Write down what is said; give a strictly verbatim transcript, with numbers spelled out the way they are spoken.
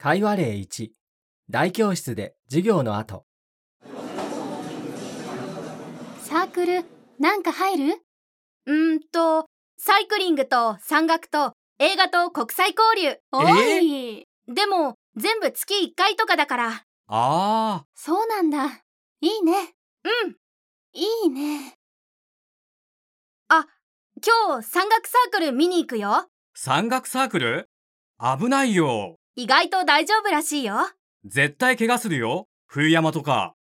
会話例いち、大教室で授業の後。 サークル、なんか入る？ うーんと、サイクリングと山岳と映画と国際交流。 おい、 でも、全部月いっかいとかだから。 ああ。 そうなんだ。いいね。 うん。 いいね。 あ、今日山岳サークル見に行くよ。 山岳サークル？危ないよ。 意外と大丈夫らしいよ。 絶対怪我するよ。冬山とか。